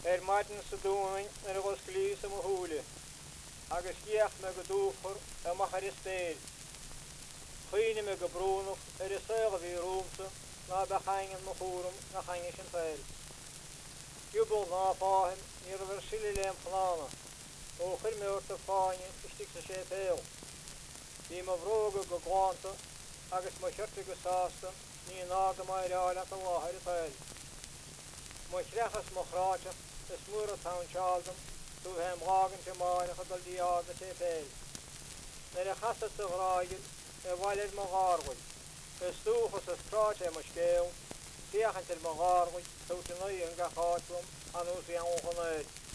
Maidin sa dúin ar agus glís am húle, agus ghiach me go dúchar a machar is spéil. Chuine me go brúnach ar is saoga bhí rúmsa ná bechaingen mo chúrum na chaine sin féil. Giúbal ná fáhin ní a bhar sili léim chlána, ó chuir me orta fáine istig sa sé péil. Bhí ma bhróga go gláanta agus ma siirte go sásta ní nága mai reála an láthir a féil. Ma chrechas mo chráte is múr a tán sealdam tú heim lágan te máine chudal díága sé féil. Nar a chasad saghráigil e bhailir mo gárgul. Is túchas is tráte mo scéil, fiachantil mo gárgul, tú te nuí an gachátrum an ús i an